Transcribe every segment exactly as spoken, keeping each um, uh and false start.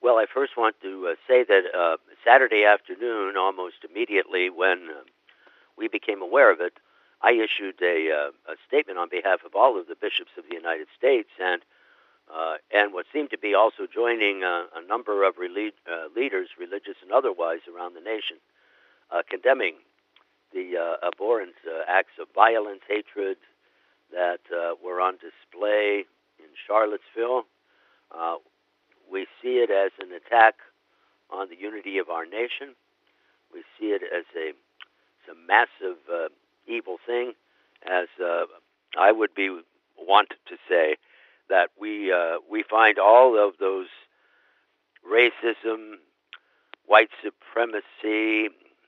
Well, I first want to uh, say that uh, Saturday afternoon, almost immediately when uh, we became aware of it, I issued a, uh, a statement on behalf of all of the bishops of the United States and uh, and what seemed to be also joining uh, a number of relig- uh, leaders, religious and otherwise, around the nation, uh, condemning the uh, abhorrent uh, acts of violence, hatred that uh, were on display in Charlottesville. Uh, we see it as an attack on the unity of our nation. We see it as a, as a massive uh, evil thing, as uh, I would be want to say that we uh, we find all of those racism, white supremacy,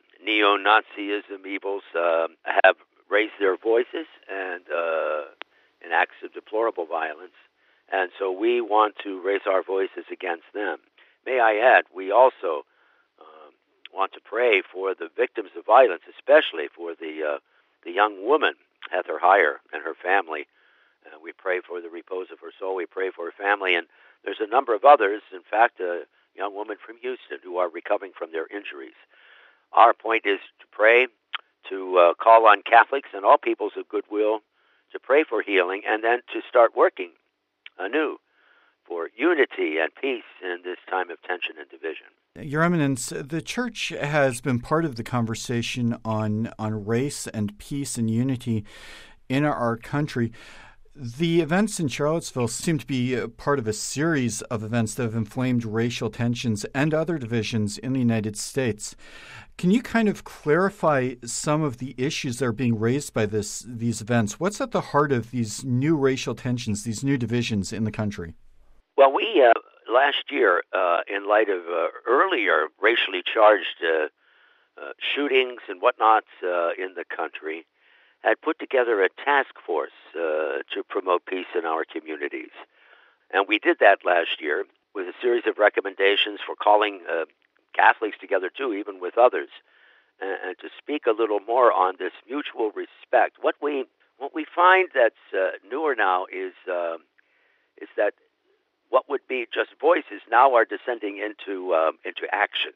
neo-Nazism evils uh, have raised their voices and uh, in acts of deplorable violence, and so we want to raise our voices against them. May I add, we also uh, want to pray for the victims of violence, especially for the uh, the young woman, Heather Heyer, and her family. Uh, we pray for the repose of her soul. We pray for her family, and there's a number of others, in fact, a young woman from Houston who are recovering from their injuries. Our point is to pray, to uh, call on Catholics and all peoples of goodwill to pray for healing, and then to start working anew for unity and peace in this time of tension and division. Your Eminence, the Church has been part of the conversation on, on race and peace and unity in our country. The events in Charlottesville seem to be part of a series of events that have inflamed racial tensions and other divisions in the United States. Can you kind of clarify some of the issues that are being raised by this these events? What's at the heart of these new racial tensions, these new divisions in the country? Well, we, uh, last year, uh, in light of uh, earlier racially charged uh, uh, shootings and whatnot uh, in the country, had put together a task force uh, to promote peace in our communities. And we did that last year with a series of recommendations for calling uh, Catholics together, too, even with others, and, and to speak a little more on this mutual respect. What we what we find that's uh, newer now is uh, is that what would be just voices now are descending into um, into actions,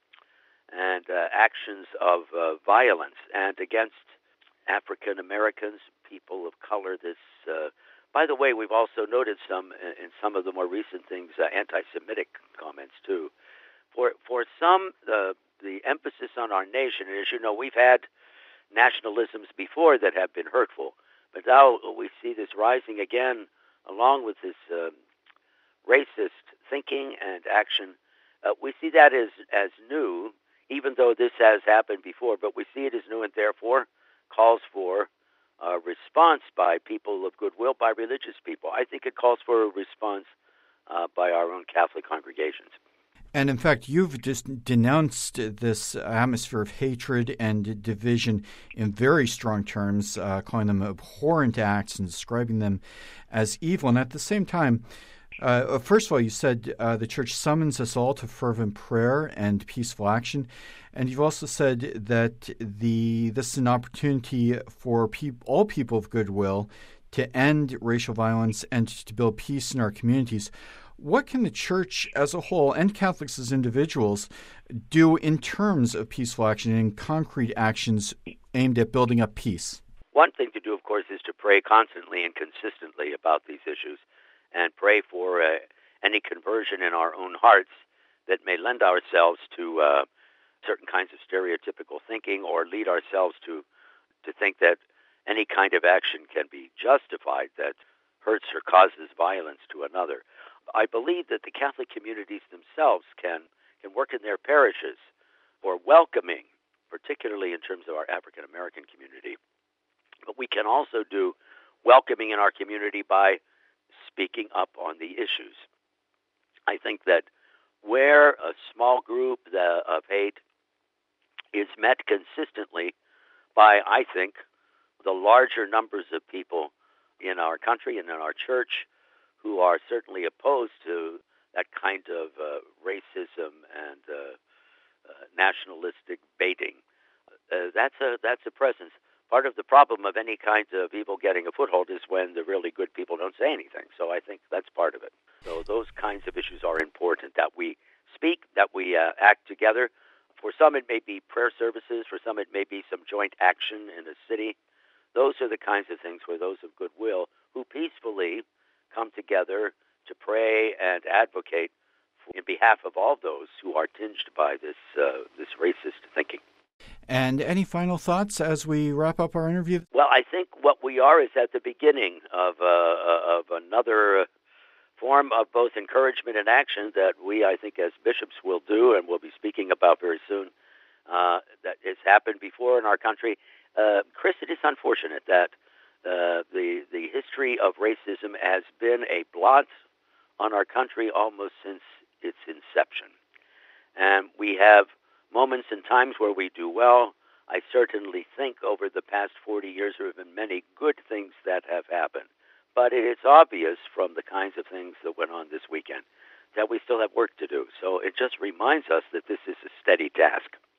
and uh, actions of uh, violence and against African Americans, people of color. This, uh, by the way, we've also noted some in some of the more recent things, uh, anti-Semitic comments too. For for some, uh, the emphasis on our nation, and as you know, we've had nationalisms before that have been hurtful, but now we see this rising again, along with this uh, racist thinking and action. Uh, we see that as as new, even though this has happened before. But we see it as new, and therefore calls for a response by people of goodwill, by religious people. I think it calls for a response uh, by our own Catholic congregations. And in fact, you've just denounced this atmosphere of hatred and division in very strong terms, uh, calling them abhorrent acts and describing them as evil. And at the same time, uh, first of all, you said uh, the Church summons us all to fervent prayer and peaceful action. And you've also said that the this is an opportunity for peop- all people of goodwill to end racial violence and to build peace in our communities. What can the Church as a whole and Catholics as individuals do in terms of peaceful action and concrete actions aimed at building up peace? One thing to do, of course, is to pray constantly and consistently about these issues and pray for uh, any conversion in our own hearts that may lend ourselves to uh, certain kinds of stereotypical thinking or lead ourselves to, to think that any kind of action can be justified that hurts or causes violence to another. I believe that the Catholic communities themselves can, can work in their parishes for welcoming, particularly in terms of our African American community. But we can also do welcoming in our community by speaking up on the issues. I think that where a small group of hate is met consistently by, I think, the larger numbers of people in our country and in our church who are certainly opposed to that kind of uh, racism and uh, uh, nationalistic baiting. Uh, that's a that's a presence. Part of the problem of any kind of evil getting a foothold is when the really good people don't say anything. So I think that's part of it. So those kinds of issues are important, that we that we uh, act together. For some, it may be prayer services. For some, it may be some joint action in a city. Those are the kinds of things where those of goodwill who peacefully come together to pray and advocate in behalf of all those who are tinged by this uh, this racist thinking. And any final thoughts as we wrap up our interview? Well, I think what we are is at the beginning of uh, of another form of both encouragement and action that we, I think, as bishops will do and will be speaking about very soon. Uh, that has happened before in our country. Uh, Chris, it is unfortunate that uh, the the history of racism has been a blot on our country almost since its inception. And we have moments and times where we do well. I certainly think over the past forty years there have been many good things that have happened. But it is obvious from the kinds of things that went on this weekend that we still have work to do. So it just reminds us that this is a steady task.